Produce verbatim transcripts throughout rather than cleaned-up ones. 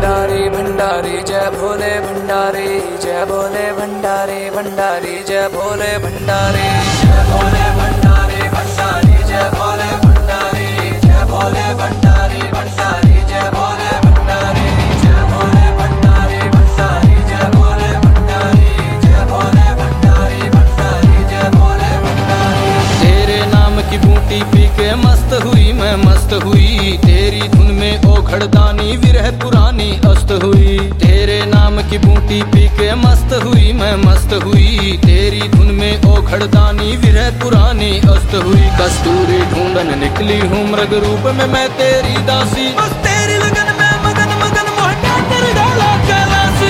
भंडारी भंडारी जय भोले भंडारी जय भोले भंडारी भंडारी जय भोले भंडारी जय भोले भंडारी भंडारी जय भोले भंडारी जय भोले भंडारी भंडारी जय भोले भंडारी जय भोले भंडारी भंडारी जय भोले भंडारी जय भोले भंडारी भंडारी जय भोले भंडारी। तेरे नाम की बूटी पी के मस्त हुई मैं मस्त हुई, तेरी धुन में ओखड़दानी विरह पुरानी अस्त हुई। तेरे नाम की बूटी पी के मस्त हुई मैं मस्त हुई, तेरी धुन में ओखड़दानी विरह पुरानी अस्त हुई। कस्तूरी ढूंढन निकली हूँ मृग रूप में मैं तेरी दासी, बस तेरी लगन में मगन मगन मोहटा कर डाला कैलासी।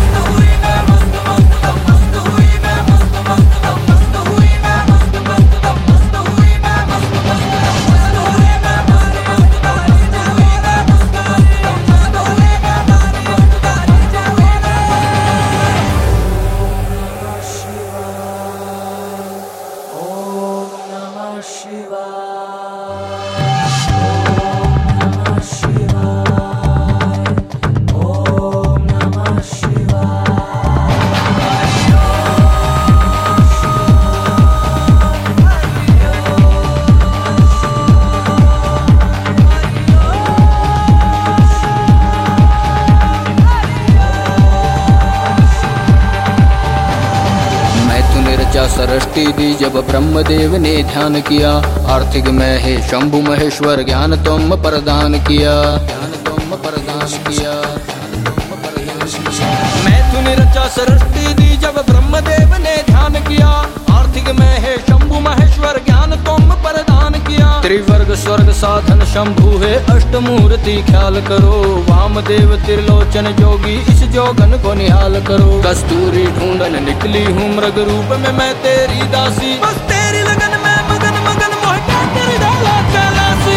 सृष्टि दी जब ब्रह्मदेव ने ध्यान किया, आर्थिक में है शंभु महेश्वर ज्ञान तुम प्रदान किया, ज्ञान तुम प्रदान किया। मैं तूने रचा सृष्टि दी जब ब्रह्मदेव ने ध्यान किया, आर्थिक में है शंभु महेश्वर ज्ञान तुम प्रदान किया। त्रिवर्ग स्वर्ग साधन शंभु है अष्टमूर्ति ख्याल करो, वामदेव त्रिलोचन जोगी इस जोगन को निहाल करो। कस्तूरी ढूंढन निकली हूँ मृग रूप में मैं तेरी दासी, बस तेरी लगन में मगन मगन मोहटा कर डाला कैलासी।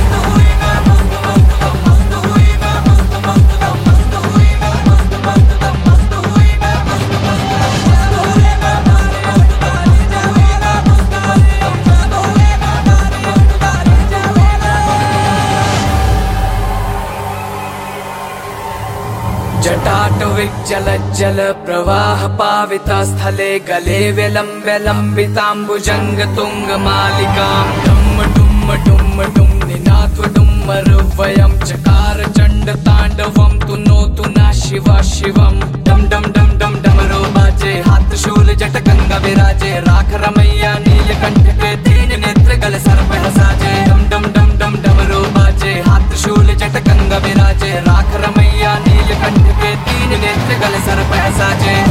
जटाटविज्जलज्जल प्रवाह पाविता स्थले गले विलम्ब्य लम्बिताम्बुजङ्ग तुङ्गमालिकां डुम् डुम् डुम् डुम् निनाथ्व डुम्मरुवयं चकार चण्ड ताण्डवं तु नोतु न शिव शिवं। डम डम डम डम डमरू बाजे हाथ शूल जट गंगा विराजे, राख रमैया नीलकंठ के तीन नेत्र गल सर्प साजे। डम डम डम डम डमरू बाजे हाथ शूल जट गंगा विराजे, राख रमैया नीलकंठ के तीन नेत्र गल सर्प साजे।